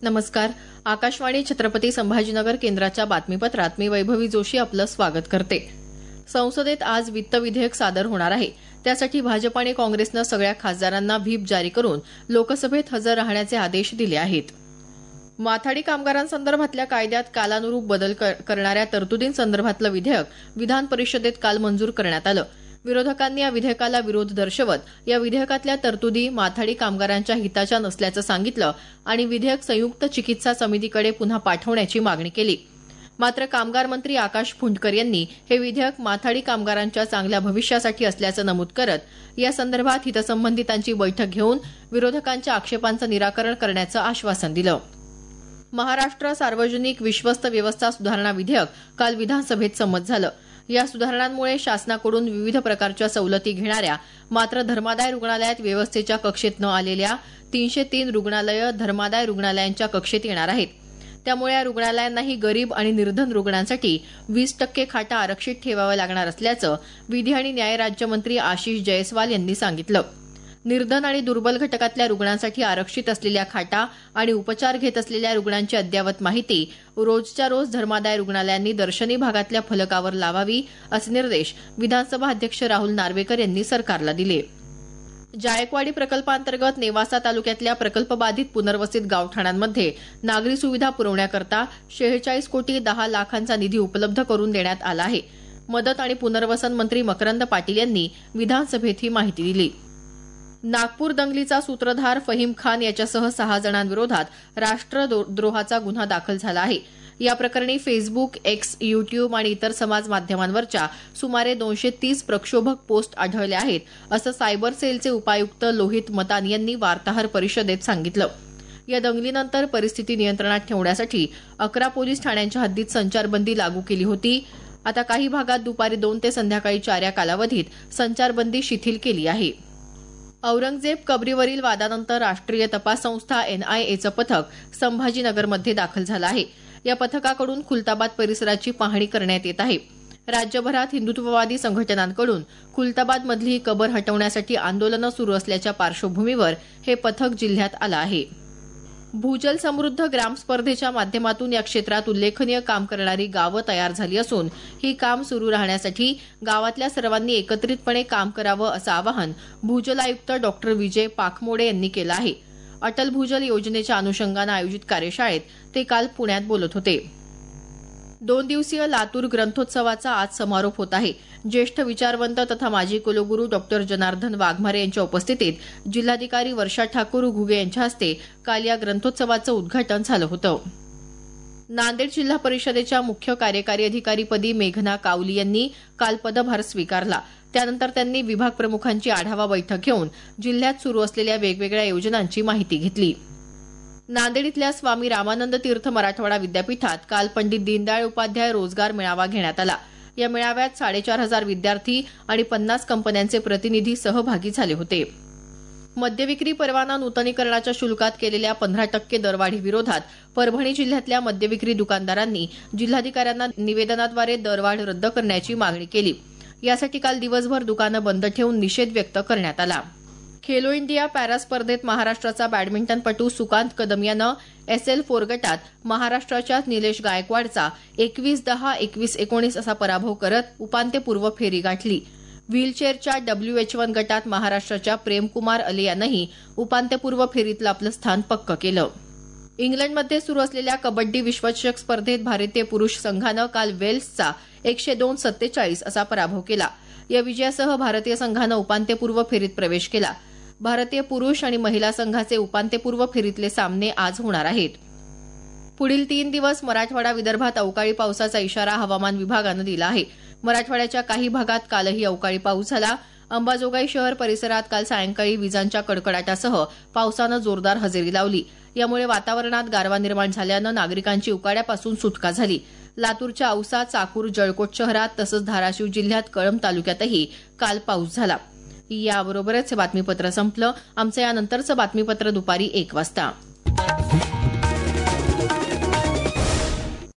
नमस्कार. आकाशवाणी छत्रपती संभाजीनगर केंद्राच्या बातमीपत्रात मी वैभवी जोशी आपलं स्वागत करते. संसदेत आज वित्त विधेयक सादर होणार आहे. त्यासाठी भाजप आणि काँग्रेसनं सगळ्या खासदारांना व्हीप जारी करून लोकसभेत हजर राहण्याचे आदेश दिले आहेत. माथाडी कामगारांसंदर्भातल्या कायद्यात कालानुरूप बदल करणाऱ्या तरतुदींसंदर्भातलं विधेयक विधान परिषदेत काल मंजूर करण्यात आलं. विरोधकांनी या विधेयकाला विरोध दर्शवत या विधेयकातल्या तरतुदी माथाडी कामगारांच्या हिताच्या नसल्याचं सांगितलं आणि विधेयक संयुक्त चिकित्सा समितीकडे पुन्हा पाठवण्याची मागणी केली. मात्र कामगार मंत्री आकाश फुंडकर यांनी हे विधेयक माथाडी कामगारांच्या चांगल्या भविष्यासाठी असल्याचं नमूद करत या संदर्भात हितसंबंधितांची बैठक घेऊन विरोधकांच्या आक्षेपांचं निराकरण करण्याचं आश्वासन दिलं. महाराष्ट्र सार्वजनिक विश्वस्त व्यवस्था सुधारणा विधेयक काल विधानसभेत संमत झालं. या सुधारणांमुळे शासनाकडून विविध प्रकारच्या सवलती घेणाऱ्या मात्र धर्मादाय रुग्णालयात व्यवस्थेच्या कक्षेत न आलेल्या 303 रुग्णालयं धर्मादाय रुग्णालयांच्या कक्षेत येणार आहेत. त्यामुळे या रुग्णालयांनाही गरीब आणि निर्धन रुग्णांसाठी 20% खाटा आरक्षित ठेवाव्या लागणार असल्याचं विधी आणि न्याय राज्यमंत्री आशिष जयस्वाल यांनी सांगितलं. निर्धन आणि दुर्बल घटकातल्या रुग्णांसाठी आरक्षित असलेल्या खाटा आणि उपचार घेत असलेल्या रुग्णांची अद्ययावत माहिती रोजच्या रोज धर्मादाय रुग्णालयांनी दर्शनी भागातल्या फलकावर लावावी असे निर्देश विधानसभा अध्यक्ष राहुल नार्वेकर यांनी सरकारला दिले. जायकवाडी प्रकल्पांतर्गत नेवासा तालुक्यातल्या प्रकल्पबाधित पुनर्वसित गावठाणांमध्ये नागरी सुविधा पुरवण्याकरता 46 कोटी 10 लाखांचा निधी उपलब्ध करून देण्यात आला आहे. मदत आणि पुनर्वसन मंत्री मकरंद पाटील यांनी विधानसभेत ही माहिती दिली. नागपूर दंगलीचा सूत्रधार फहीम खान याच्यासह 6 जणांविरोधात राष्ट्रद्रोहाचा गुन्हा दाखल झाला आहे. या प्रकरणी फेसबुक, एक्स, युट्यूब आणि इतर समाज माध्यमांवरच्या सुमारे 230 प्रक्षोभक पोस्ट आढळल्या आहेत, असं सायबर सेलचे उपायुक्त लोहित मतान यांनी वार्ताहर परिषदेत सांगितलं. या दंगलीनंतर परिस्थिती नियंत्रणात ठेवण्यासाठी 11 पोलीस ठाण्यांच्या हद्दीत संचारबंदी लागू केली होती. आता काही भागात दुपारी 2 ते संध्याकाळी 4 या कालावधीत संचारबंदी शिथिल केली आहे. औरंगजेब कबरीवरील वादानंतर राष्ट्रीय तपास संस्था NIAचं पथक संभाजीनगरमध्ये दाखल झालं आहे. या पथकाकडून खुलताबाद परिसराची पाहणी करण्यात येत आहे. राज्यभरात हिंदुत्ववादी संघटनांकडून खुलताबादमधली ही कबर हटवण्यासाठी आंदोलनं सुरू असल्याच्या पार्श्वभूमीवर हे पथक जिल्ह्यात आलं आहे. भूजल समृद्ध ग्राम स्पर्धेच्या माध्यमातून या क्षेत्रात उल्लेखनीय काम करणारी गावं तयार झाली असून ही काम सुरू राहण्यासाठी गावातल्या सर्वांनी एकत्रितपणे काम करावं असं आवाहन भूजल आयुक्त डॉ. विजय पाखमोडे यांनी केलं आहे. अटल भूजल योजनेच्या अनुषंगानं आयोजित कार्यशाळेत ते काल पुण्यात बोलत होते. 2 दिवसीय लातूर ग्रंथोत्सवाचा आज समारोप होत आहे. ज्येष्ठ विचारवंत तथा माजी कुलगुरू डॉ. जनार्दन वाघमारे यांच्या उपस्थितीत जिल्हाधिकारी वर्षा ठाकूर घुगे यांच्या हस्ते काल या ग्रंथोत्सवाचं उद्घाटन झालं होतं. नांदेड जिल्हा परिषदेच्या मुख्य कार्यकारी अधिकारीपदी मेघना कावली यांनी काल पदभार स्वीकारला. त्यानंतर त्यांनी विभाग प्रमुखांची आढावा बैठक घेऊन जिल्ह्यात सुरू असलेल्या वेगवेगळ्या योजनांची माहिती घेतली. नांदेड इथल्या स्वामी रामानंद तीर्थ मराठवाडा विद्यापीठात काल पंडित दीनदयाळ उपाध्याय रोजगार मेळावा घेण्यात आला. या मेळाव्यात 4,500 विद्यार्थी आणि 50 कंपन्यांचे प्रतिनिधी सहभागी झाले होते. मद्यविक्री परवाना नूतनीकरणाच्या शुल्कात केलेल्या 15% दरवाढी विरोधात परभणी जिल्ह्यातल्या मद्यविक्री दुकानदारांनी जिल्हाधिकाऱ्यांना निवेदनाद्वारे दरवाढ रद्द करण्याची मागणी केली. यासाठी काल दिवसभर दुकानं बंद ठेवून निषेध व्यक्त करण्यात आला. खेलो इंडिया पॅरा स्पर्धेत महाराष्ट्राचा बॅडमिंटनपटू सुकांत कदम यानं SL4 गटात महाराष्ट्राच्याच निलेश गायकवाडचा 21-10, 21-19 असा पराभव करत उपांत्यपूर्व फेरी गाठली. व्हीलचेअरच्या WH1 गटात महाराष्ट्राच्या प्रेमकुमार अले यानंही उपांत्यपूर्व फेरीतलं आपलं स्थान पक्क केलं. इंग्लंडमध्ये सुरू असलेल्या कबड्डी विश्वचषक स्पर्धेत भारतीय पुरुष संघानं काल वेल्सचा 102-47 असा पराभव केला. या विजयासह भारतीय संघानं उपांत्यपूर्व फेरीत प्रवेश केला. भारतीय पुरुष आणि महिला संघाचे उपांत्यपूर्व फेरीतले सामने आज होणार आहेत. पुढील 3 दिवस मराठवाडा विदर्भात अवकाळी पावसाचा इशारा हवामान विभागानं दिला आहे. मराठवाड्याच्या काही भागात कालही अवकाळी पाऊस झाला. अंबाजोगाई शहर परिसरात काल सायंकाळी विजांच्या कडकडाटासह पावसानं जोरदार हजेरी लावली. यामुळे वातावरणात गारवा निर्माण झाल्यानं नागरिकांची उकाड्यापासून सुटका झाली. लातूरच्या औसा, चाकूर, जळकोट शहरात तसंच धाराशिव जिल्ह्यात कळंब तालुक्यातही काल पाऊस झाला. याबरोबरच हे बातमीपत्र संपलं. आमचं यानंतरचं बातमीपत्र दुपारी 1 वाजता.